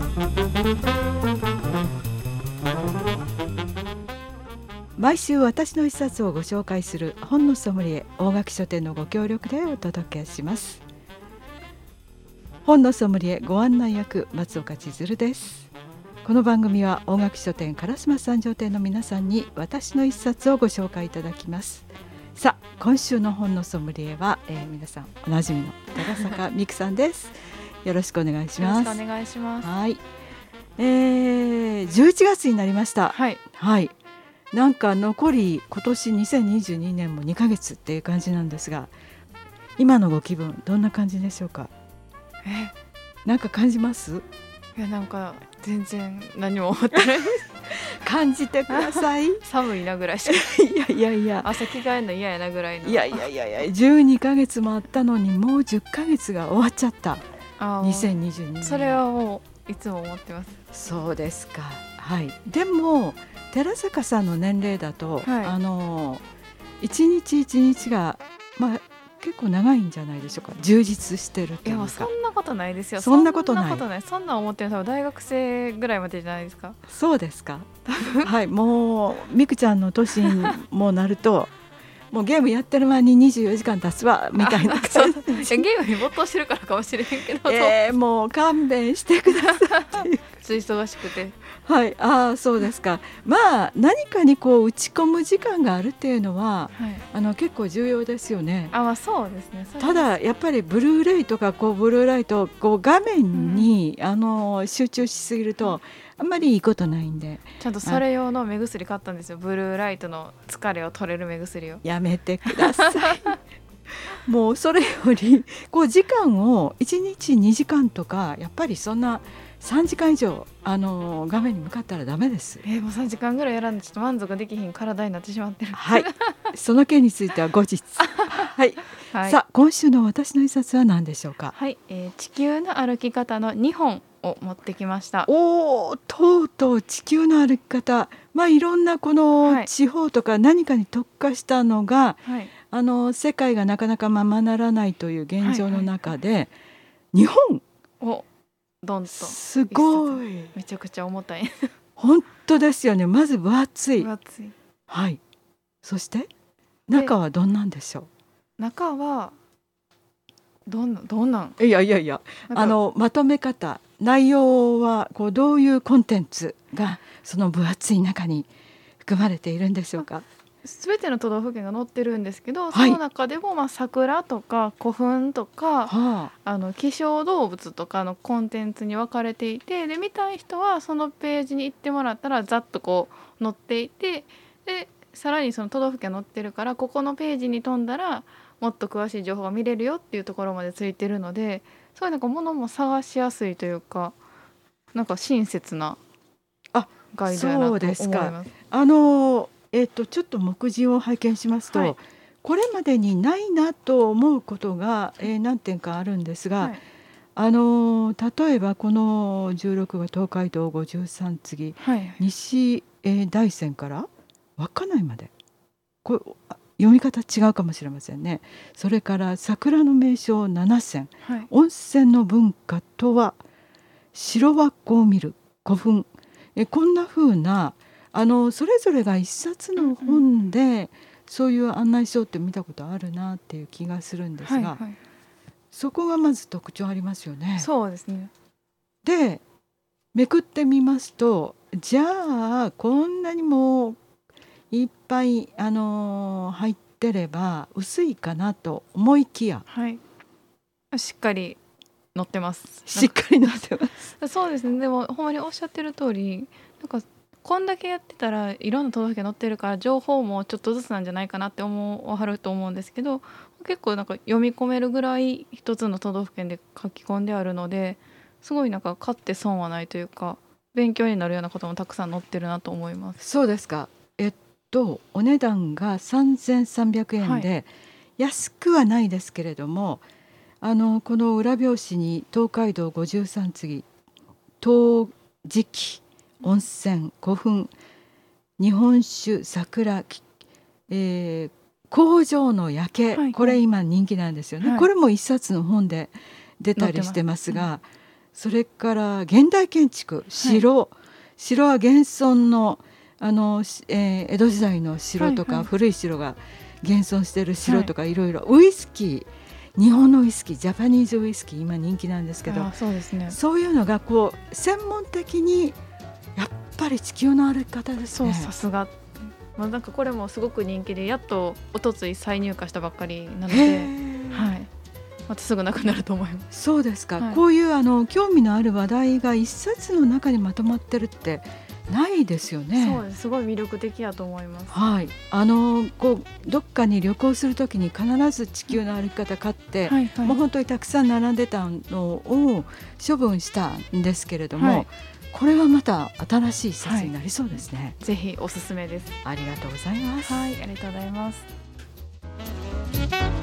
毎週私の一冊をご紹介する本のソムリエ大垣書店のご協力でお届けします。本のソムリエご案内役松岡千鶴です。この番組は大垣書店烏丸三条店の皆さんに私の一冊をご紹介いただきます。さあ今週の本のソムリエは、皆さんおなじみの寺坂美久さんです。よろしくお願いします。 よろしくお願いします。 はい、11月になりました。 はい、 はい、なんか残り今年2022年も2ヶ月っていう感じなんですが、今のご気分どんな感じでしょうか。なんか感じます？ いやなんか全然何も思ってない感じてください寒いなぐらいしかいや朝着替えるの嫌やなぐらいの。 いや12ヶ月もあったのにもう10ヶ月が終わっちゃった。2022年。 それはもういつも思ってます。 そうですか。はい。でも寺坂さんの年齢だと、 はい、 一日一日が結構長いんじゃないでしょうか。充実してるというか。 いやそんなことないですよ。 そんなことない。 そんな思ってるのは大学生ぐらいまでじゃないですか。 そうですか。はい。もうみくちゃんの年にもなるともうゲームやってる間に24時間経つわみたいな感じ。 ゲームに没頭してるからかもしれへんけど、 もう勘弁してください忙しくて。 はい、そうですか。何かにこう打ち込む時間があるっていうのは、はい、結構重要ですよね。 そうですね。 ただやっぱりブルーレイとかブルーライト画面に、集中しすぎるとあんまりいいことないんで、 ちゃんとそれ用の目薬買ったんですよ。ブルーライトの疲れを取れる目薬を。 やめてくださいもうそれより時間を1日2時間とかやっぱりそんな3時間以上画面に向かったらダメです。 もう3時間ぐらいやらんでちょっと満足できひん体になってしまってる。 はいその件については後日はい、はい、さあ今週の私の一冊は何でしょうか。 はい、地球の歩き方の2本を持ってきました。 とうとう地球の歩き方、いろんなこの地方とか何かに特化したのが、はい、世界がなかなかままならないという現状の中で、日本をドンとすごいめちゃくちゃ重たい本当ですよね。まず分厚い。はい。そして中はどんなんでしょう。 中はどんなん。 いやまとめ方、内容はどういうコンテンツがその分厚い中に含まれているんでしょうか。 すべての都道府県が載ってるんですけど、はい、その中でも桜とか古墳とか、希少動物とかのコンテンツに分かれていて、で見たい人はそのページに行ってもらったらざっと載っていて、でさらにその都道府県載ってるからここのページに飛んだらもっと詳しい情報が見れるよっていうところまでついてるので、そういう物も探しやすいというか、なんか親切なガイドやなと思います。 そうですか。ちょっと目次を拝見しますと、はい、これまでにないなと思うことが、何点かあるんですが、はい、例えばこの16は東海道53次、はい、西、大山から稚内まで読み方違うかもしれませんね。それから桜の名所7選、はい、温泉の文化とは城輪っこを見る古墳、こんな風なそれぞれが一冊の本でそういう案内書って見たことあるなっていう気がするんですが、はいはい、そこがまず特徴ありますよね。 そうですね。 でめくってみますと、じゃあこんなにもいっぱい、入ってれば薄いかなと思いきや、 はい、しっかり載ってます。 しっかり載ってますそうですね。でもほんまにおっしゃってる通り、なんかこんだけやってたらいろんな都道府県載ってるから情報もちょっとずつなんじゃないかなって思わはると思うんですけど、結構なんか読み込めるぐらい一つの都道府県で書き込んであるので、すごいなんか買って損はないというか勉強になるようなこともたくさん載ってるなと思います。 そうですか。お値段が3300円で、はい、安くはないですけれども、この裏表紙に東海道53次、陶磁器、温泉、古墳、日本酒、桜、工場の夜景、これ今人気なんですよね、はい、これも一冊の本で出たりしてますが、 それから現代建築、城は現存の江戸時代の城とか、古い城が現存している城とか、いろいろウイスキー、日本のウイスキー、ジャパニーズウイスキー今人気なんですけど、 そうですね、 そういうのがこう専門的にやっぱり地球の歩き方ですね。 そう、さすが。なんかこれもすごく人気で、やっとおとつい再入荷したばっかりなので、またすぐなくなると思います。 そうですか、こういう興味のある話題が一冊の中にまとまってるってないですよね。 そうです、すごい魅力的だと思います。 こうどっかに旅行するときに必ず地球の歩き方買って、もう本当にたくさん並んでたのを処分したんですけれども、これはまた新しい一冊になりそうですね。 ぜひおすすめです。 ありがとうございます。 ありがとうございます。